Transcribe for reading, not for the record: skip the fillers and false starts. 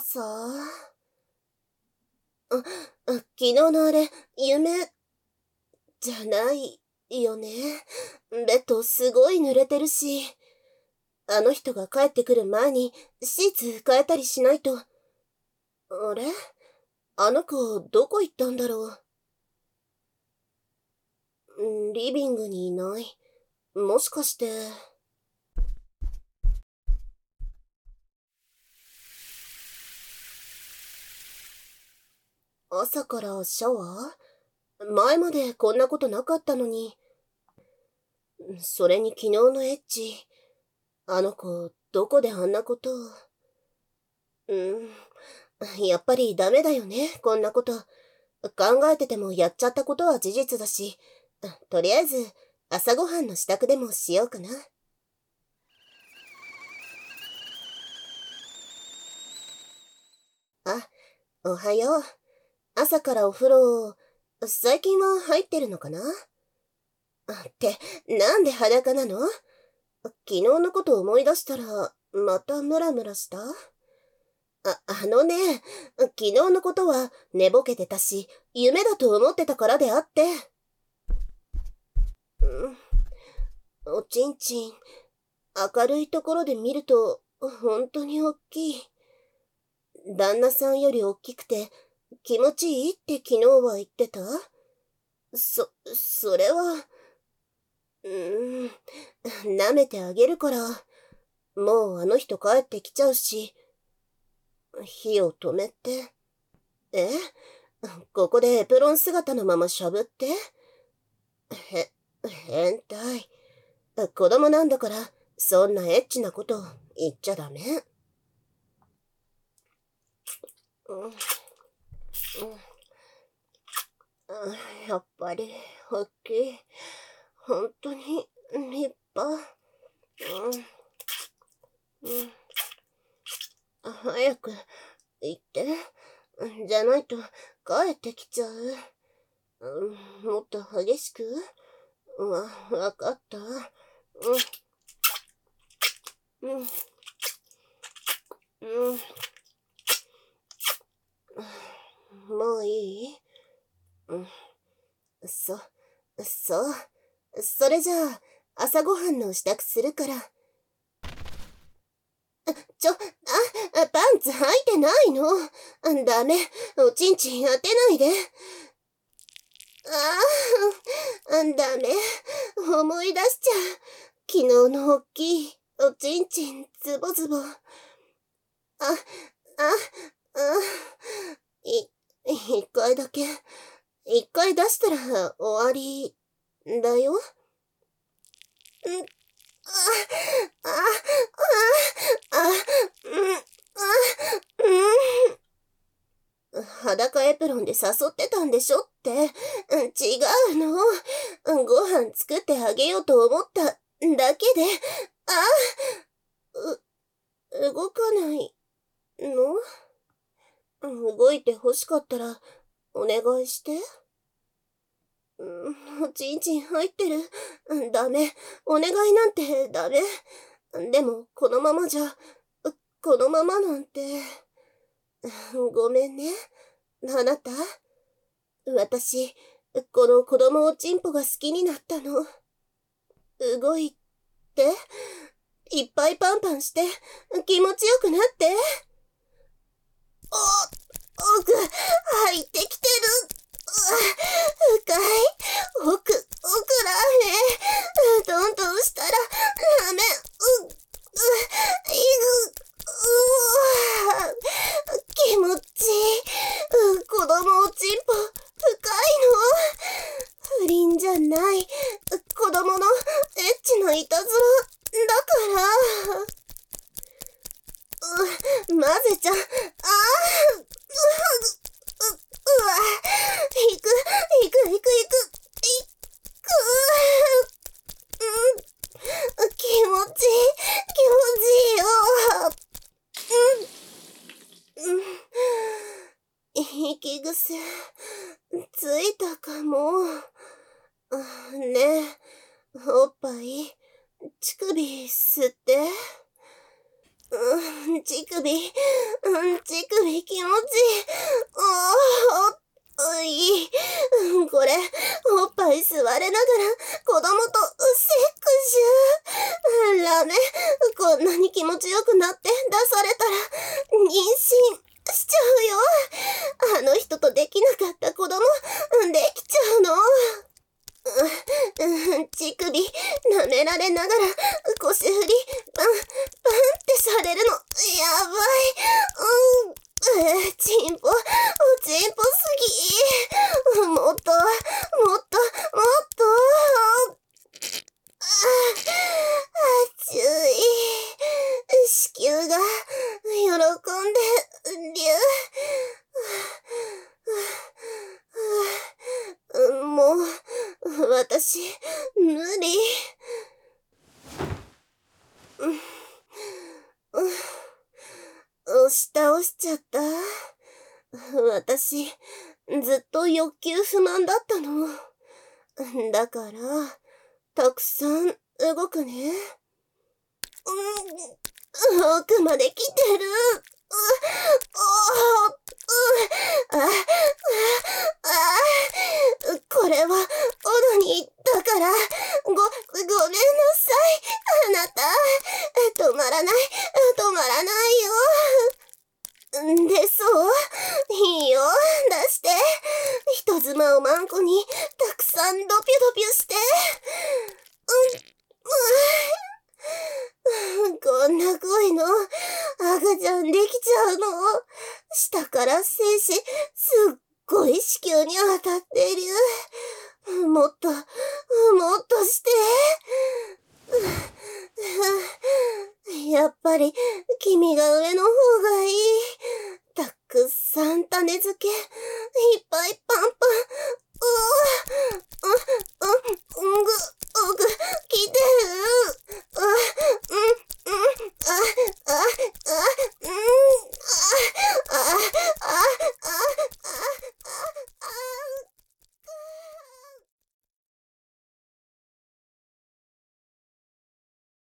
さあ。昨日のあれ、夢、じゃないよね。ベッドすごい濡れてるし。あの人が帰ってくる前にシーツ変えたりしないと。あれ、あの子どこ行ったんだろう。リビングにいない。もしかして。朝からシャワー？前までこんなことなかったのに。それに昨日のエッチ。あの子、どこであんなことを。やっぱりダメだよね、こんなこと。考えててもやっちゃったことは事実だし、とりあえず朝ごはんの支度でもしようかな。あ、おはよう。朝からお風呂、最近は入ってるのかな？って、なんで裸なの？昨日のこと思い出したら、またムラムラした？あのね、昨日のことは寝ぼけてたし、夢だと思ってたからであって。おちんちん、明るいところで見ると、本当に大きい。旦那さんより大きくて、気持ちいいって昨日は言ってた？それは、舐めてあげるから、もうあの人帰ってきちゃうし、火を止めて。え？ここでエプロン姿のまましゃぶって？へ、変態。子供なんだから、そんなエッチなこと言っちゃダメ。うんうんやっぱり、大きい。本当に、立派。早く、行って。じゃないと、帰ってきちゃう。もっと激しく。わかった。うん、もういい？そう。それじゃあ、朝ごはんの支度するから。パンツ履いてないの？ダメ。おちんちん当てないで。ダメ。思い出しちゃう。昨日の大きいおちんちんズボズボ。あ、一回だけ。一回出したら終わりだよ。あ、あ、あ、裸エプロンで誘ってたんでしょって。違うの。ご飯作ってあげようと思っただけで。動かないの？動いて欲しかったら、お願いして。おちんちん入ってる。ダメ。お願いなんてダメ。でも、このままなんて。ごめんね。あなた。私、この子供おちんぽが好きになったの。動いて。いっぱいパンパンして、気持ちよくなって。奥、入ってきてる。深い。奥らへ。どんどんしたら、ダメ。気持ちいい。子供おちんぽ、深いの？不倫じゃない。子供のエッチないたずら、だから。混ぜちゃ、行く、気持ちいいよ。息癖、ついたかも。ねえ、おっぱい、乳首吸って。 乳首、乳首気持ちいい。いい。これ、おっぱい吸われながら子供とセックス。ラメ、こんなに気持ちよくなって出されたら、妊娠しちゃうよ。あの人とできなかった子供、できちゃうの。乳首、舐められながら、腰振り、パンってされるの、やばい。チンポすぎ。もっと、熱い。子宮が、喜んで、もう、私、無理。押し倒しちゃった。私、ずっと欲求不満だったの。だから、たくさん動くね。奥まで来てる。これは、オナニーだから、ごめんなさい、あなた。止まらないよ。で、そういいよ、出して。人妻をマンコに、たくさんドピュドピュして。こんな恋の赤ちゃんできちゃうの。下から精子、すっごい子宮に当たってる。もっとして。やっぱり、君が上の方がいい。たくさん種付け、いっぱいパンパン、